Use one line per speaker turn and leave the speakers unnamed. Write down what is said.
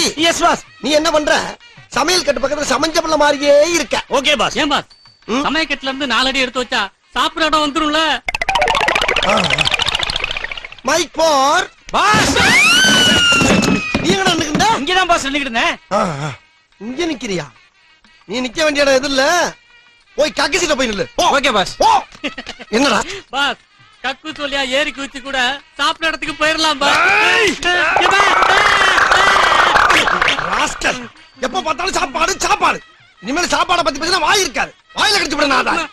Ravi.
S pass.
நீ என்ன பண்ற? சமையல் கட்டு பக்கத்துல சமைஞ்ச பிள்ளை மாதிரியே இருக்க.
Okay boss.
ஏன் பாஸ் சமயக்கட்டுல இருந்து 4 அடி எடுத்து வச்சா சாப்பிட இடம் வந்துரும்ல.
மைக் போர்
பாஸ்.
நீ எங்க நின்னுக்கிட்ட?
இங்கதான் பாஸ் நின்னுக்கிட்டு இருந்தேன்.
இங்க நிக்கிறியா? நீ நிக்க வேண்டிய இடம் எது இல்ல, போய் கக்கிசிட்ட போய் நில்லு.
Okay boss.
என்னடா
பாஸ் கக்கு சொல்லியா ஏறி குச்சி கூட சாப்பிட இடத்துக்கு போயிடலாம் பாஸ்.
ராஸ்கல், எப்ப பார்த்தாலும் சாப்பாடு சாப்பாடு. இனிமேல் சாப்பாடை பத்தி பேசினா வாய் இருக்காது. வாயில கடிச்சு விட நான்